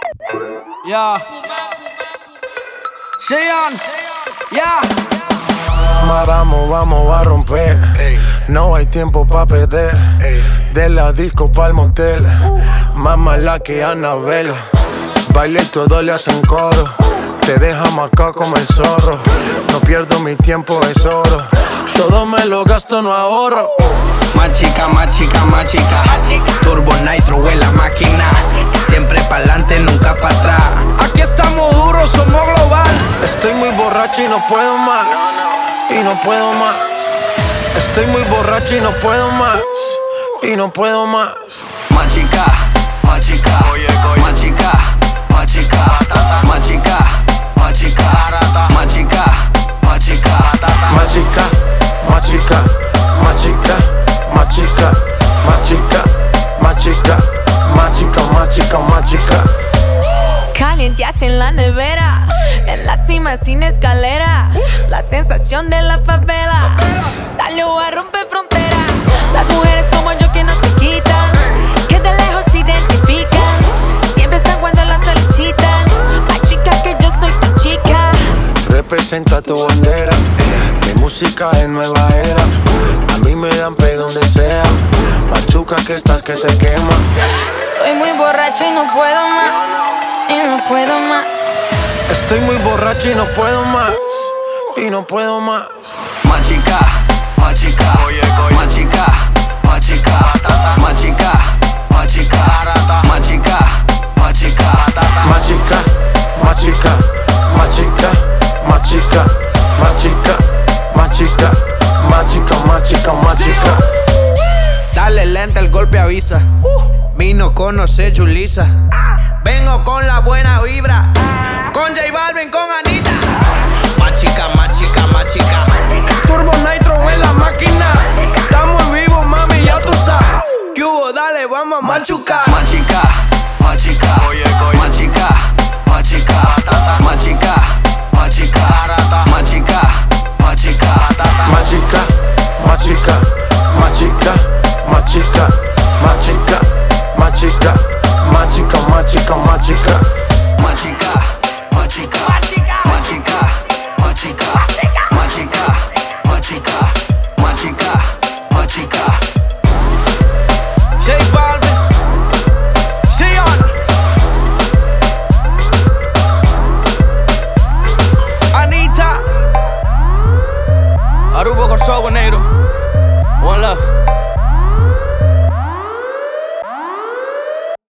Yeah. Cheyenne. Yeah. Vamos a romper. No hay tiempo pa' perder. De la disco pa'l motel. Más mala que Anabel. Baile y todo le hacen coro. Te deja marcado como el zorro. No pierdo mi tiempo, es oro. Todo me lo gasto, no ahorro. Más chica, más chica, más chica. Turbo Nitro en la máquina. Siempre pa'lante, nunca pa' atrás. Aquí estamos duros, somos global. Estoy muy borracho y no puedo más. Y no puedo más. Estoy muy borracho y no puedo más. Y no puedo más. Más chica, más chica. Más chica, más chica. Más chica, más chica. Más chica, más chica. Más chica, más chica. Más chica, más chica. Más chica, más chica. Más chica, más chica, más chica. Calienteaste en la nevera, en la cima sin escalera. La sensación de la favela salió a romper frontera. Las mujeres como yo que no se quitan, que de lejos se identifican. Siempre están cuando las solicitan. Más chica que yo soy tu chica. Representa tu bandera. Mi música es nueva era. A mí me dan pe donde sea. Machuca que estás que te quema. Estoy muy borracho y no puedo más. Y no puedo más. Estoy muy borracho y no puedo más. Y no puedo más. Más chica, más chica. Más chica, más chica. Más chica, más chica. Más chica, más chica. Más chica, más chica. Más chica, más chica. Más chica, más chica. Más chica, más chica, más chica. Dale lenta, el golpe avisa. Vino conoce Julissa. Vengo con la buena vibra. Con J Balvin, con Anita. Más chica, más chica, más chica. Turbo Nitro en la máquina. Estamos vivos, mami, ya tú sabes. ¿Qué hubo? Dale, vamos a machucar. Más chica, más chica. Más chica, más chica. Más chica, más chica. Más chica, más chica. Más chica, más chica. Más chica, más chica. Más chica, más chica. Más chica, más chica, más chica. Más chica, más chica.